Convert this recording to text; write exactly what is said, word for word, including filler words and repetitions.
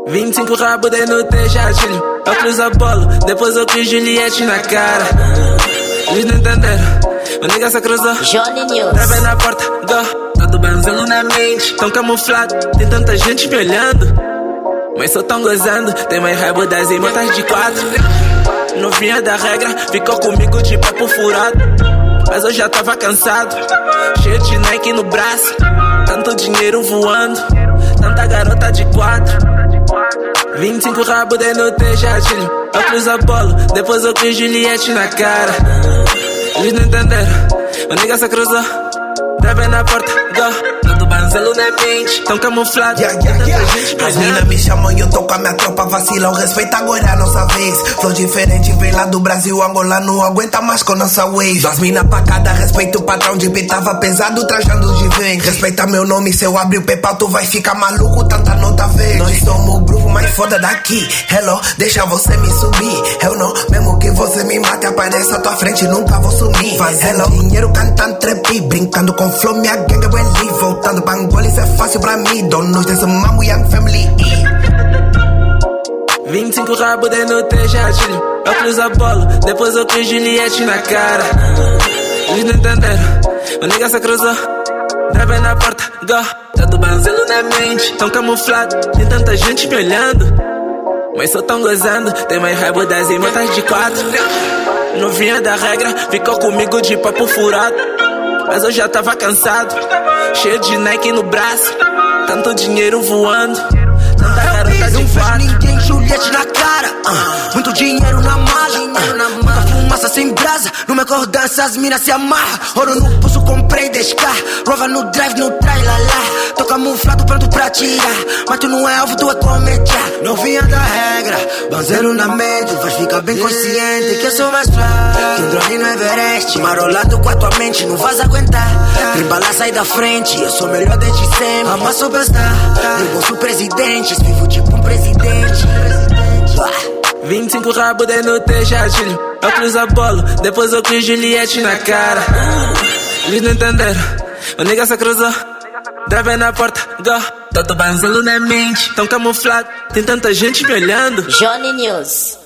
vinte e cinco rabo de no jatilho, óculos a bolo, depois eu quis Juliette na cara. Eles não entenderam, o nigga se cruzou. Johnny News. Trava na porta, go, todo banzelo na mente. Tão camuflado, tem tanta gente me olhando, mas só tão gozando. Tem mais rabo das imotas de quatro. Novinha da regra, ficou comigo de papo furado, mas eu já tava cansado. Cheio de Nike no braço, tanto dinheiro voando, tanta garota de quatro. vinte e cinco rabo de no jatilho, óculos a bolo, depois eu quis Juliette na cara. Eles não entenderam, o nigga se cruzou. Trava na porta, go, todo banzelo na mente. Tão camuflado, yeah, yeah, yeah. As mina me chamam e eu tô com a minha tropa vacilam. Respeita agora a nossa vez. Flow diferente, vem lá do Brasil, Angola não aguenta mais com nossa wave. Duas mina pra cada, respeita o patrão de beat, tava pesado, trajando de vem. Respeita meu nome, se eu abrir o PayPal tu vai ficar maluco, tanta nota verde. Nós somos o grupo mais foda daqui. Hello, deixa você me subir. Eu não, mesmo que você me mate, apareça à tua frente, nunca vou sumir. Fazendo dinheiro, cantando trap, brincando com flow, minha gang é Welly. Voltando pra Angola, isso é fácil pra mim. Donos desse mamo, young family. vinte e cinco rabo de no jatilho, óculos a bolo, depois eu quis Juliette na cara. Eles não entenderam, o nigga se cruzou. Trava na porta, go, todo banzelo na mente. Tão camuflado, tem tanta gente me olhando, mas só tão gozando. Tem mais rabo das imotas de quatro. Novinha da regra, ficou comigo de papo furado, mas eu já tava cansado. Cheio de Nike no braço, tanto dinheiro voando, tanta garota de quatro. Ninguém Juliette na cara, uh, muito dinheiro na mala, uh, muita fumaça sem brasa. No meu cordança as minas se amarram. Ouro no pulso, comprei dez K. Rova no drive, no trailer lá. Tô camuflado, pronto pra tirar, mas tu não é alvo, tu é comédia. Novinha da regra, banzelo na mente. Faz ficar bem consciente que eu sou mais fraco que um drone no Everest. Marolado com a tua mente, não vais aguentar. Trimbala, sai da frente, eu sou melhor desde sempre. Ama superstar, meu bolso presidente, vivo tipo um presidente. vinte e cinco rabo de no jatilho, óculos a bolo, depois eu quis Juliette na cara. Eles não entenderam, o nigga se cruzou. Trava na porta, go, todo banzelo na mente. Tão camuflado, tem tanta gente me olhando. Johnny News.